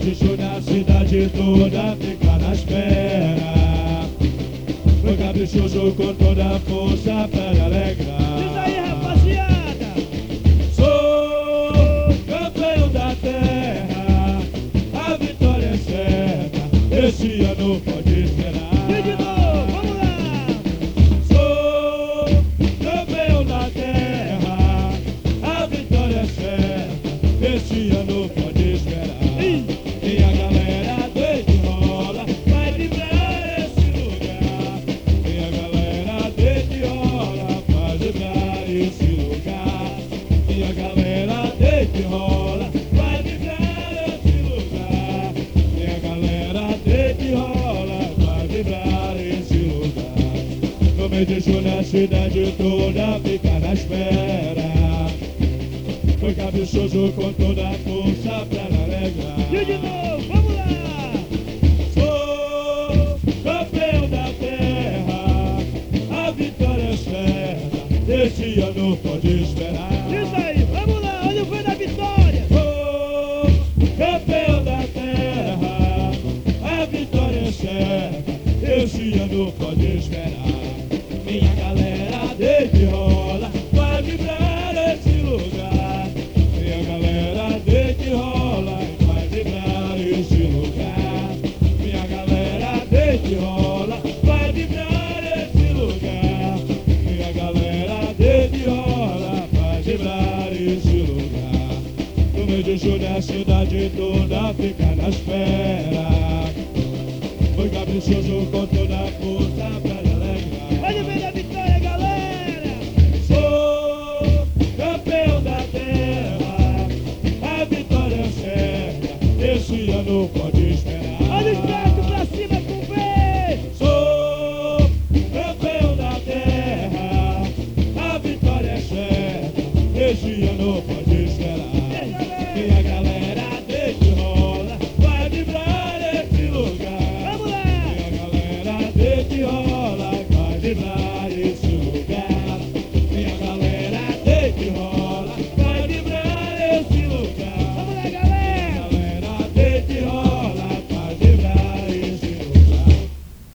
de julho a cidade toda fica na espera. Foi caprichoso com toda a força para alegrar. Diz aí, rapaziada. Sou campeão da terra, a vitória é certa, esse ano pode esperar. E de novo, vamos lá. Sou campeão da terra, a vitória é certa, esse ano pode esperar. E a galera deita e rola, vai livrar esse lugar. E a galera deita e rola, vai livrar esse lugar. E a galera deita e rola, vai livrar esse lugar. E a galera deita e rola, vai livrar esse lugar. No mês de julho a cidade toda fica na espera. Foi caprichoso com toda a força pra alegrar. E de novo, vamos lá. Sou campeão da terra, a vitória é certa, esse ano pode esperar. Diz aí, vamos lá, olha o voo da vitória. Sou campeão da terra, a vitória é certa, esse ano pode esperar. Minha galera deita e rola, vai vibrar esse lugar. Minha galera deita e rola, vai vibrar esse lugar. Minha galera deita e rola, vai vibrar esse lugar. Minha galera deita e rola, vai vibrar esse lugar. No mês de julho a cidade toda fica na espera. Foi caprichoso com toda a força pra alegrar. Olha o voo da vitória, galera. Sou campeão da terra, a vitória é certa, esse ano